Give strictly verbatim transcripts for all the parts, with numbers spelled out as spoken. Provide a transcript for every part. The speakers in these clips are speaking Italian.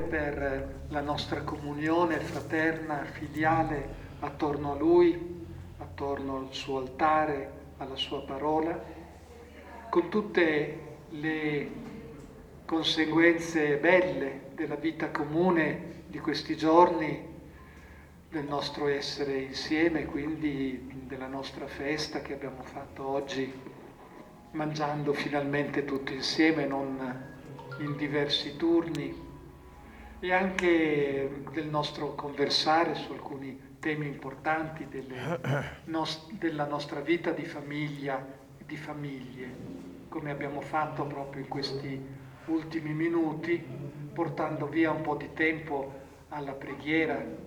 per la nostra comunione fraterna, filiale, attorno a Lui, attorno al suo altare, alla sua parola, con tutte le conseguenze belle della vita comune di questi giorni, del nostro essere insieme, quindi della nostra festa che abbiamo fatto oggi, mangiando finalmente tutti insieme, non in diversi turni, e anche del nostro conversare su alcuni temi importanti delle nos- della nostra vita di famiglia e di famiglie, come abbiamo fatto proprio in questi ultimi minuti, portando via un po' di tempo alla preghiera.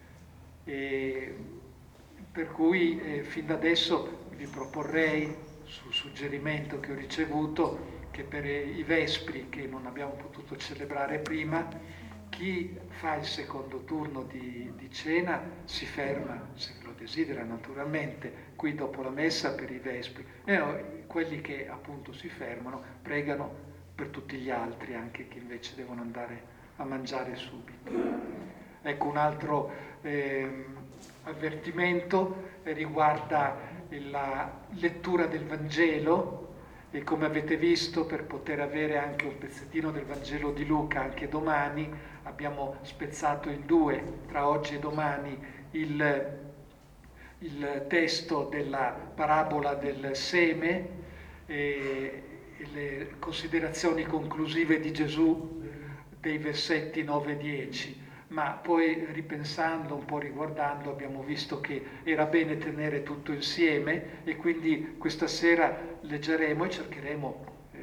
E per cui eh, fin da adesso vi proporrei, sul suggerimento che ho ricevuto, che per i Vespri, che non abbiamo potuto celebrare prima, chi fa il secondo turno di, di cena si ferma, se lo desidera naturalmente, qui dopo la messa per i Vespri, e quelli che appunto si fermano pregano per tutti gli altri, anche che invece devono andare a mangiare subito. Ecco, un altro eh, avvertimento riguarda la lettura del Vangelo, e come avete visto, per poter avere anche un pezzettino del Vangelo di Luca anche domani, abbiamo spezzato in due, tra oggi e domani, il, il testo della parabola del seme e, e le considerazioni conclusive di Gesù dei versetti nove e dieci. Ma poi ripensando, un po' riguardando, abbiamo visto che era bene tenere tutto insieme, e quindi questa sera leggeremo e cercheremo, eh,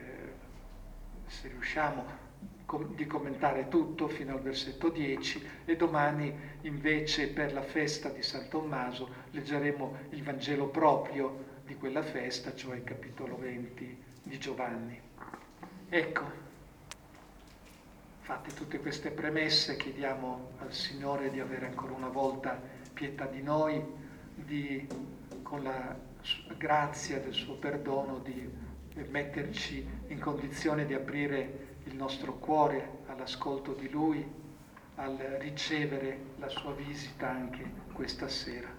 se riusciamo, com- di commentare tutto fino al versetto dieci, e domani invece per la festa di San Tommaso leggeremo il Vangelo proprio di quella festa, cioè il capitolo venti di Giovanni. Ecco. Fatte tutte queste premesse, chiediamo al Signore di avere ancora una volta pietà di noi, di, con la grazia del suo perdono, di metterci in condizione di aprire il nostro cuore all'ascolto di Lui, al ricevere la sua visita anche questa sera.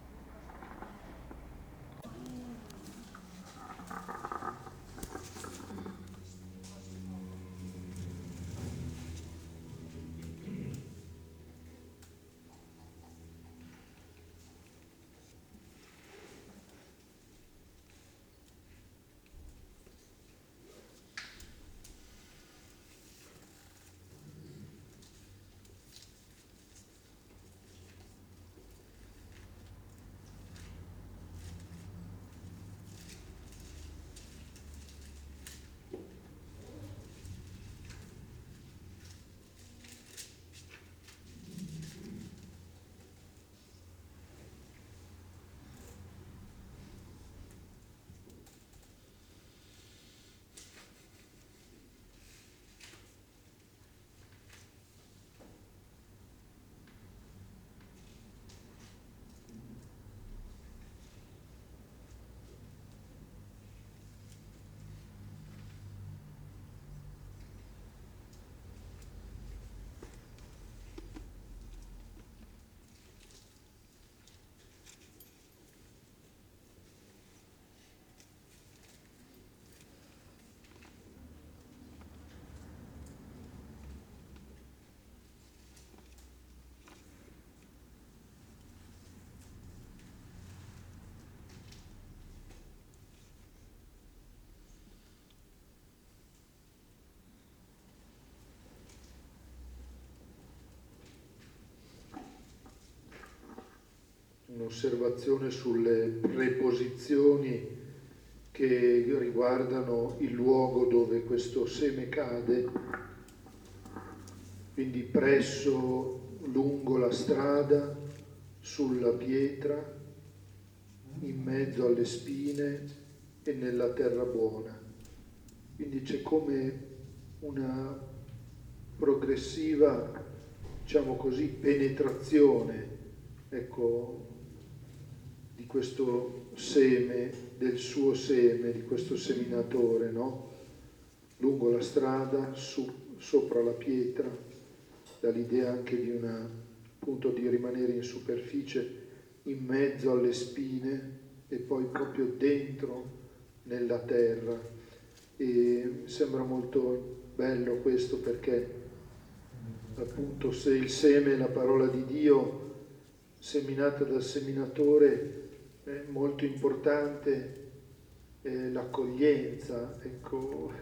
Un'osservazione sulle preposizioni che riguardano il luogo dove questo seme cade, quindi presso, lungo la strada, sulla pietra, in mezzo alle spine e nella terra buona. Quindi c'è come una progressiva, diciamo così, penetrazione, ecco, di questo seme, del suo seme, di questo seminatore, no? Lungo la strada, su, sopra la pietra, dall'idea anche di una, appunto, di rimanere in superficie, in mezzo alle spine e poi proprio dentro nella terra. E sembra molto bello questo, perché appunto se il seme è la parola di Dio seminata dal seminatore, è molto importante eh, l'accoglienza, ecco,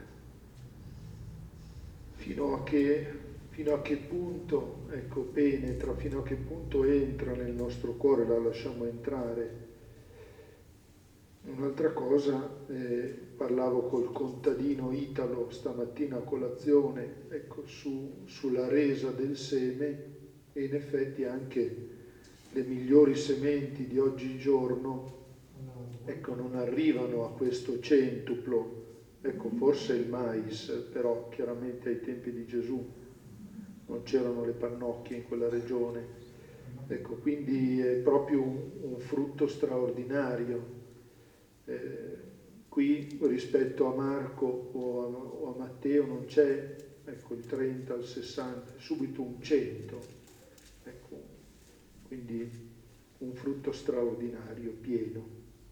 fino a che, fino a che punto, ecco, penetra, fino a che punto entra nel nostro cuore, la lasciamo entrare. Un'altra cosa, eh, parlavo col contadino Italo stamattina a colazione, ecco, su, sulla resa del seme, e in effetti anche le migliori sementi di oggigiorno, ecco, non arrivano a questo centuplo. Ecco, forse il mais, però chiaramente ai tempi di Gesù non c'erano le pannocchie in quella regione. Ecco, quindi è proprio un, un frutto straordinario. Eh, qui rispetto a Marco o a, o a Matteo non c'è, ecco, il trenta al sessanta, è subito un cento, ecco, quindi un frutto straordinario, pieno.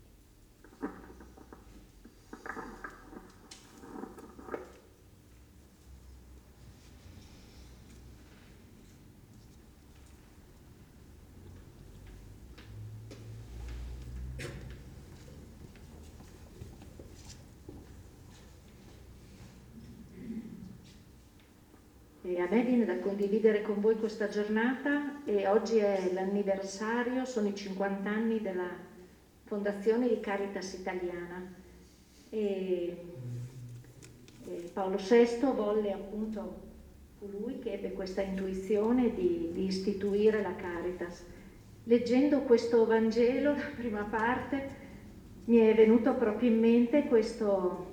E a me viene da condividere con voi questa giornata, e oggi è l'anniversario, sono i cinquanta anni della fondazione di Caritas Italiana. E, e Paolo sesto volle, appunto, fu lui che ebbe questa intuizione di, di istituire la Caritas. Leggendo questo Vangelo, la prima parte, mi è venuto proprio in mente questo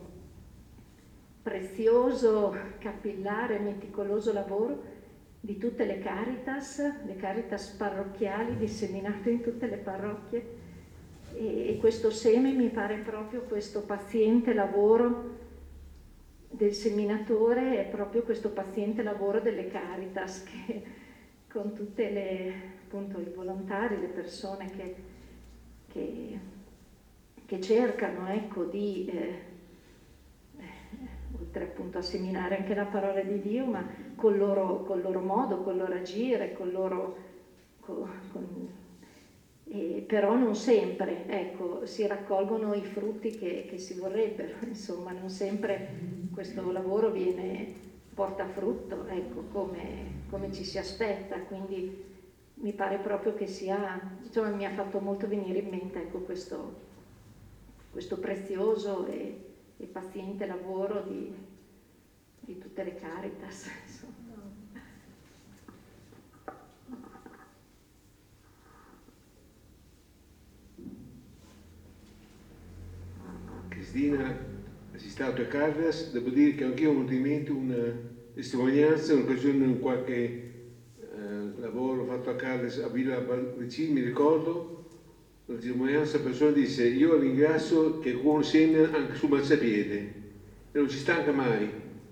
prezioso, capillare, meticoloso lavoro di tutte le Caritas, le Caritas parrocchiali disseminate in tutte le parrocchie, e, e questo seme mi pare proprio questo paziente lavoro del seminatore, è proprio questo paziente lavoro delle Caritas, che con tutte le, appunto, i volontari, le persone che, che, che cercano, ecco, di eh, oltre appunto a seminare anche la parola di Dio, ma col loro, col loro modo, col loro agire, col loro, con, con, e però non sempre, ecco, si raccolgono i frutti che, che si vorrebbero, insomma, non sempre questo lavoro viene, porta frutto, ecco, come, come ci si aspetta, quindi mi pare proprio che sia, insomma, mi ha fatto molto venire in mente, ecco, questo, questo prezioso e il paziente lavoro di, di tutte le Caritas. Cristina, assistato a Caritas, devo dire che anch'io ho avuto in mente una testimonianza, un'occasione in qualche eh, lavoro fatto a Caritas a Villa Valvecini, mi ricordo, una testimonianza, la persona disse: io ringrazio che qualcuno semina anche sul marciapiede e non ci stanca mai.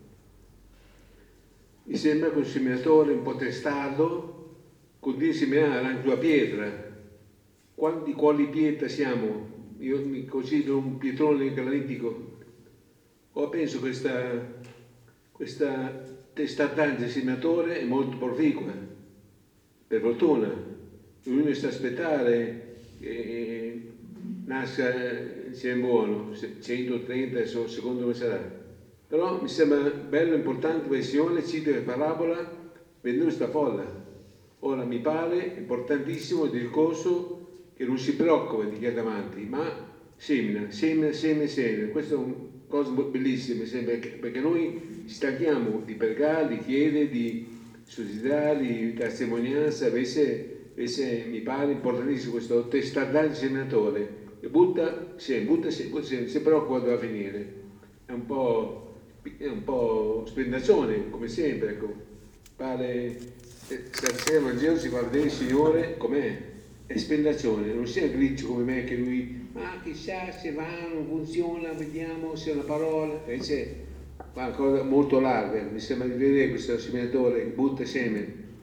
Mi sembra che un seminatore un po' testardo continui a seminare anche sulla pietra. Quanti quali pietra siamo? Io mi considero un pietrone granitico. O penso che questa, questa testardaggine del seminatore è molto proficua, per fortuna. Lui mi sta a aspettare che nasca il seme buono, centotrenta adesso secondo me sarà. Però mi sembra bello, importante, versione, cito la parabola, vedendo questa folla. Ora mi pare importantissimo il discorso che non si preoccupa di chi è davanti, ma semina, semina, semina, semina. Questa è una cosa bellissima, mi sembra, perché noi ci stanchiamo di pregare, di chiedere, di suscitare, di testimonianza, invece Invece mi pare importantissimo questo testardaggine seminatore, che butta sempre, butta sempre, sempre, si preoccupa dove va a finire. È un po', è un po' spendazione, come sempre, ecco. Pare, stasera al Vangelo si fa vedere il Signore com'è, è spendazione, non sia griccio come me che lui, ma chissà se va, non funziona, vediamo se è una parola, invece fa una cosa molto larga, mi sembra di vedere questo seminatore che butta seme.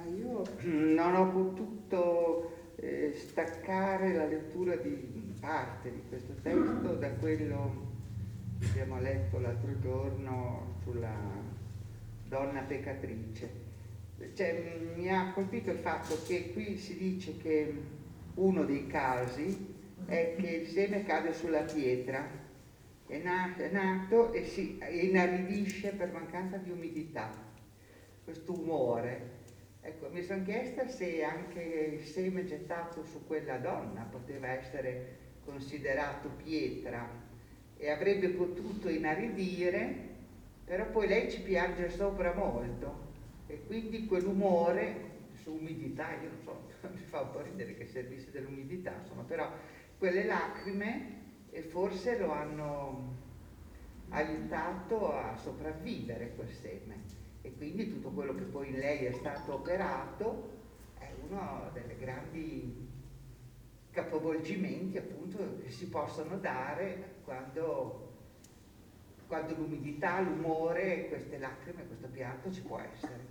Ma io non ho potuto eh, staccare la lettura di parte di questo testo da quello che abbiamo letto l'altro giorno sulla donna peccatrice. Cioè, mi ha colpito il fatto che qui si dice che uno dei casi è che il seme cade sulla pietra, è, na- è nato e si inaridisce per mancanza di umidità, questo umore. Ecco, mi sono chiesta se anche il seme gettato su quella donna poteva essere considerato pietra e avrebbe potuto inaridire, però poi lei ci piange sopra molto e quindi quell'umore su umidità, io non so, mi fa un po' ridere che servisse dell'umidità, insomma, però quelle lacrime e forse lo hanno aiutato a sopravvivere quel seme. E quindi tutto quello che poi in lei è stato operato è uno dei grandi capovolgimenti appunto che si possono dare quando, quando l'umidità, l'umore, queste lacrime, questo pianto ci può essere.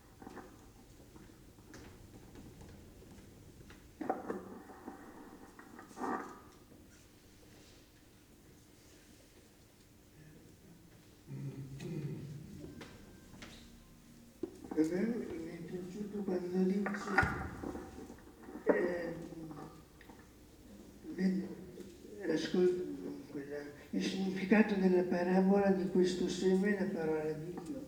A me mi è piaciuto quando dice eh, ascol- quella, il significato della parabola di questo seme è la parola di Dio.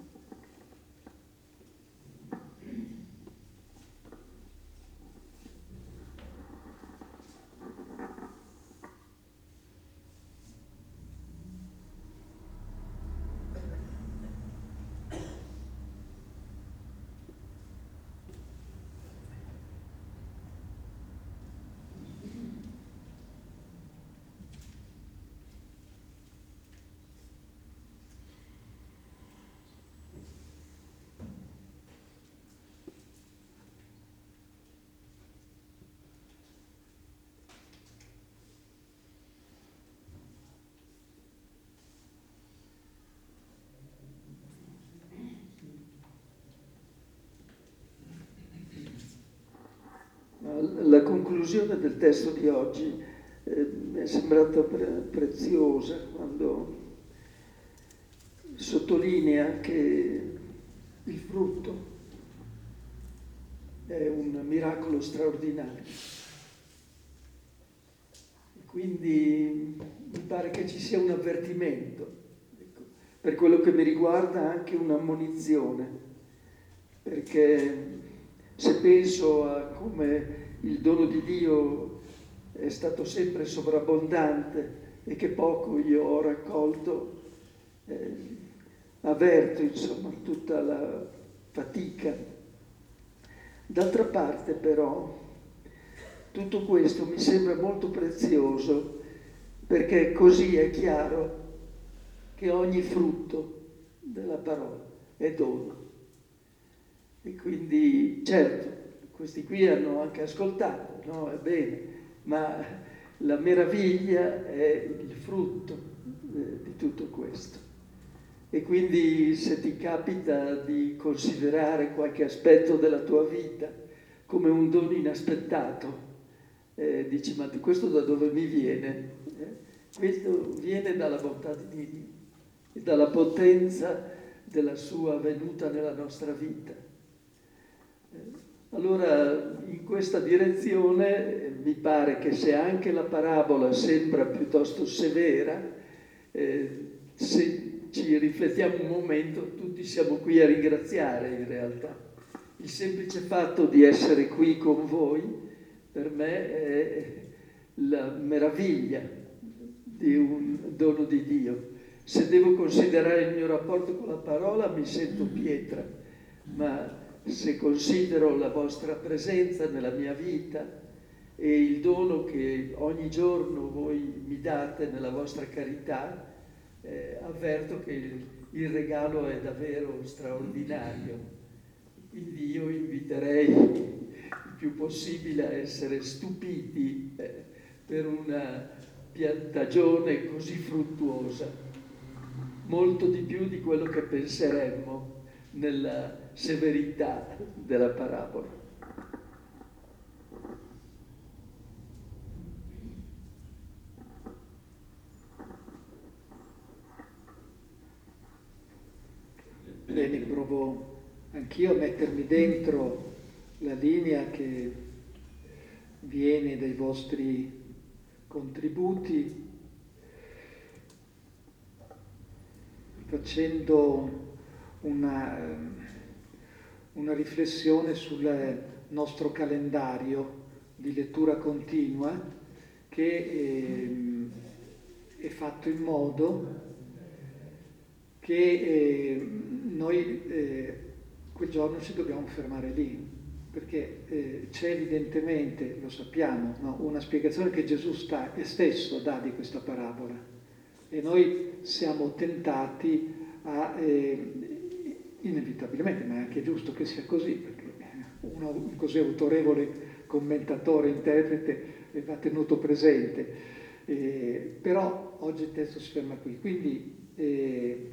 La conclusione del testo di oggi eh, mi è sembrata pre- preziosa quando sottolinea che il frutto è un miracolo straordinario. E quindi mi pare che ci sia un avvertimento, ecco, per quello che mi riguarda anche un'ammonizione, perché se penso a come il dono di Dio è stato sempre sovrabbondante e che poco io ho raccolto, eh, avverto insomma tutta la fatica. D'altra parte però tutto questo mi sembra molto prezioso perché così è chiaro che ogni frutto della parola è dono. E quindi, certo, questi qui hanno anche ascoltato, no? È bene, ma la meraviglia è il frutto eh, di tutto questo. E quindi se ti capita di considerare qualche aspetto della tua vita come un dono inaspettato, eh, dici, ma questo da dove mi viene? Eh? Questo viene dalla bontà di Dio e dalla potenza della sua venuta nella nostra vita. Allora, in questa direzione mi pare che se anche la parabola sembra piuttosto severa, eh, se ci riflettiamo un momento, tutti siamo qui a ringraziare in realtà. Il semplice fatto di essere qui con voi, per me, è la meraviglia di un dono di Dio. Se devo considerare il mio rapporto con la parola, mi sento pietra, ma se considero la vostra presenza nella mia vita e il dono che ogni giorno voi mi date nella vostra carità, eh, avverto che il, il regalo è davvero straordinario. Quindi io inviterei il più possibile a essere stupiti eh, per una piantagione così fruttuosa, molto di più di quello che penseremmo. nella severità della parabola. Bene, provo anch'io a mettermi dentro la linea che viene dai vostri contributi, facendo una, una riflessione sul nostro calendario di lettura continua che è, è fatto in modo che eh, noi eh, quel giorno ci dobbiamo fermare lì, perché eh, c'è evidentemente, lo sappiamo, no? una spiegazione che Gesù sta, stesso dà di questa parabola, e noi siamo tentati a, eh, inevitabilmente, ma è anche giusto che sia così, perché uno, un così autorevole commentatore, interprete, va tenuto presente, eh, però oggi il testo si ferma qui, quindi eh,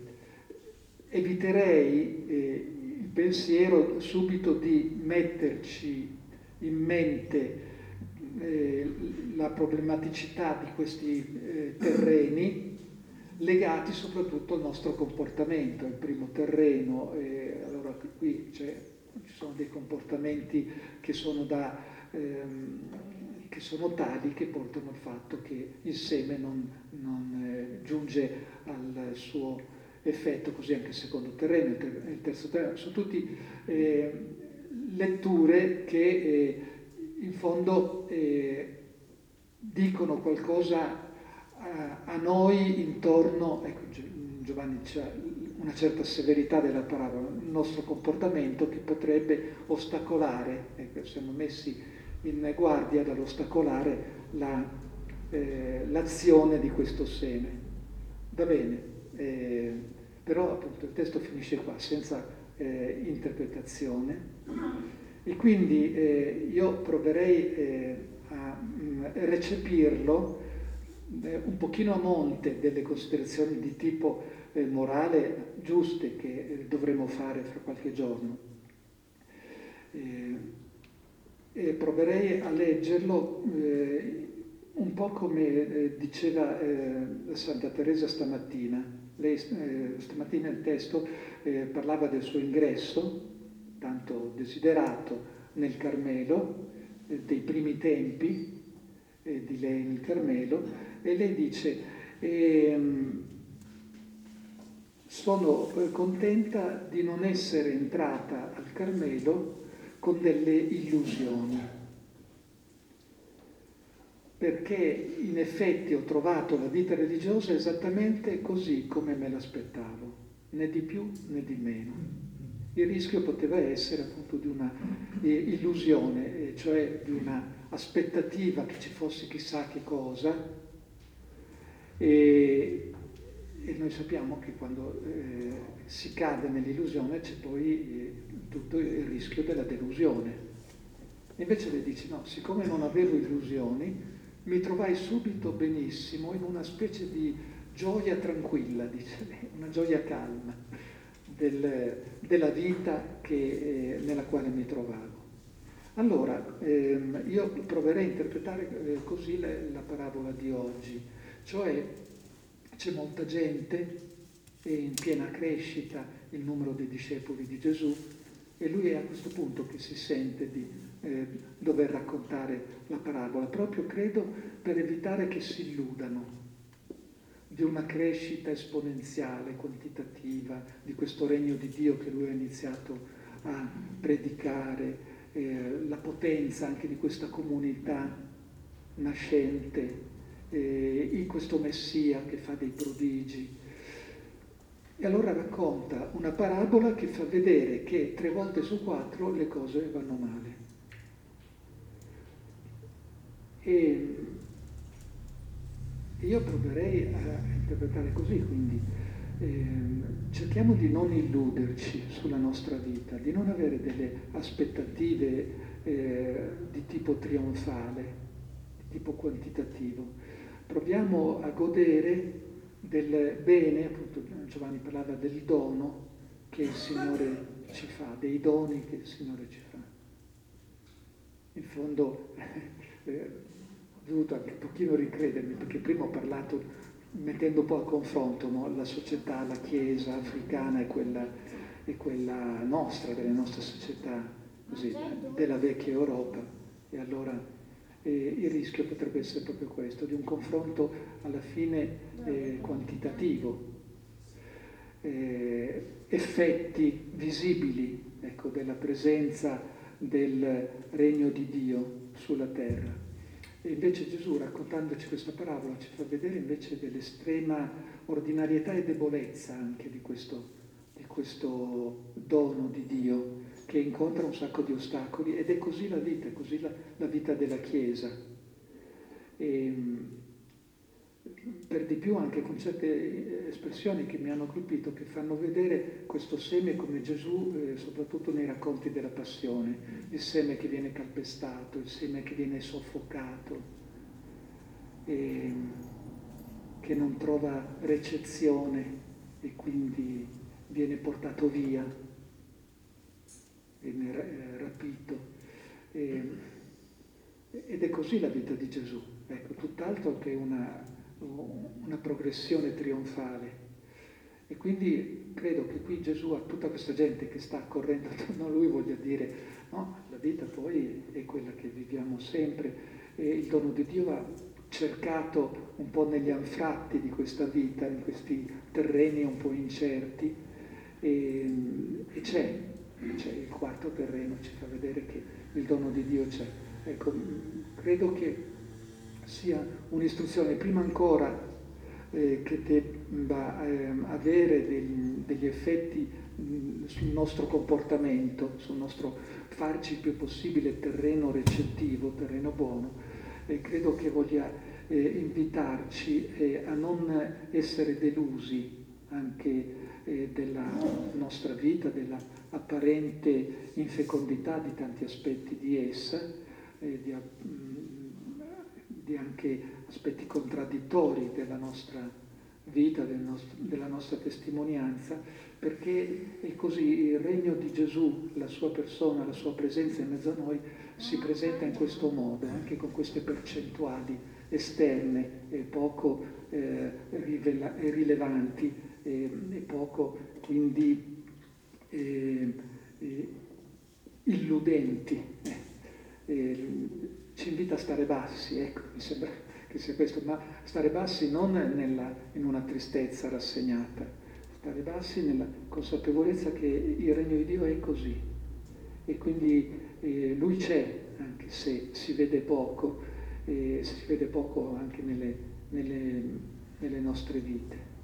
eviterei eh, il pensiero subito di metterci in mente eh, la problematicità di questi eh, terreni legati soprattutto al nostro comportamento. Il primo terreno, eh, allora qui c'è, ci sono dei comportamenti che sono, da, ehm, che sono tali che portano al fatto che il seme non, non eh, giunge al suo effetto, così anche il secondo terreno, il terzo terreno, sono tutte eh, letture che eh, in fondo eh, dicono qualcosa a, a noi intorno, ecco Giovanni c'ha una certa severità della parabola, il nostro comportamento che potrebbe ostacolare, ecco, siamo messi in guardia dall'ostacolare la, eh, l'azione di questo seme. Va bene. Eh, però appunto il testo finisce qua senza eh, interpretazione, e quindi eh, io proverei eh, a mh, recepirlo eh, un pochino a monte delle considerazioni di tipo eh, morale giuste che eh, dovremo fare fra qualche giorno, eh, e proverei a leggerlo eh, un po' come eh, diceva eh, Santa Teresa stamattina. Lei eh, stamattina il testo eh, parlava del suo ingresso, tanto desiderato, nel Carmelo, eh, dei primi tempi eh, di lei nel Carmelo, e lei dice ehm, sono eh, contenta di non essere entrata al Carmelo con delle illusioni, perché in effetti ho trovato la vita religiosa esattamente così come me l'aspettavo, né di più né di meno. Il rischio poteva essere appunto di una eh, illusione, eh, cioè di una aspettativa che ci fosse chissà che cosa, e, e noi sappiamo che quando eh, si cade nell'illusione c'è poi eh, tutto il rischio della delusione. Invece lei dice no, siccome non avevo illusioni, mi trovai subito benissimo in una specie di gioia tranquilla, dice lei, una gioia calma del, della vita che, eh, nella quale mi trovavo. Allora, ehm, io proverei a interpretare eh, così la, la parabola di oggi, cioè c'è molta gente, è in piena crescita il numero dei discepoli di Gesù, e lui è a questo punto che si sente di eh, dover raccontare la parabola, proprio credo per evitare che si illudano di una crescita esponenziale, quantitativa, di questo regno di Dio che lui ha iniziato a predicare, eh, la potenza anche di questa comunità nascente, eh, in questo Messia che fa dei prodigi. E allora racconta una parabola che fa vedere che tre volte su quattro le cose vanno male. E io proverei a interpretare così, quindi eh, cerchiamo di non illuderci sulla nostra vita, di non avere delle aspettative eh, di tipo trionfale, di tipo quantitativo. Proviamo a godere del bene, appunto Giovanni parlava del dono che il Signore ci fa, dei doni che il Signore ci fa. In fondo eh, ho dovuto anche un pochino ricredermi, perché prima ho parlato mettendo un po' a confronto, no? La società, la Chiesa africana e quella, e quella nostra, delle nostre società, così, della vecchia Europa. E allora eh, il rischio potrebbe essere proprio questo, di un confronto alla fine eh, quantitativo, eh, effetti visibili, ecco, della presenza del regno di Dio sulla terra. E invece Gesù, raccontandoci questa parabola, ci fa vedere invece dell'estrema ordinarietà e debolezza anche di questo, di questo dono di Dio, che incontra un sacco di ostacoli, ed è così la vita, è così la, la vita della Chiesa. E, per di più anche con certe espressioni che mi hanno colpito, che fanno vedere questo seme come Gesù, eh, soprattutto nei racconti della Passione, il seme che viene calpestato, il seme che viene soffocato, e che non trova recezione e quindi viene portato via, viene rapito. E, ed è così la vita di Gesù, ecco, tutt'altro che una una progressione trionfale. E quindi credo che qui Gesù a tutta questa gente che sta correndo attorno a lui voglia dire: no, la vita poi è quella che viviamo sempre, e il dono di Dio va cercato un po' negli anfratti di questa vita, in questi terreni un po' incerti, e, e c'è, c'è il quarto terreno, ci fa vedere che il dono di Dio c'è. Ecco, credo che sia un'istruzione prima ancora eh, che debba eh, avere degli, degli effetti mh, sul nostro comportamento, sul nostro farci il più possibile terreno recettivo, terreno buono, e credo che voglia eh, invitarci eh, a non essere delusi anche eh, della nostra vita, della apparente infecondità di tanti aspetti di essa, eh, di, mh, di anche aspetti contraddittori della nostra vita, del nostro, della nostra testimonianza, perché è così, il regno di Gesù, la sua persona, la sua presenza in mezzo a noi si presenta in questo modo, anche con queste percentuali esterne e poco eh, rivela, rilevanti e, e poco quindi eh, eh, illudenti. Eh, eh, ci invita a stare bassi, ecco, mi sembra che sia questo, ma stare bassi non nella, in una tristezza rassegnata, stare bassi nella consapevolezza che il regno di Dio è così, e quindi eh, Lui c'è, anche se si vede poco, e si vede poco anche nelle, nelle, nelle nostre vite.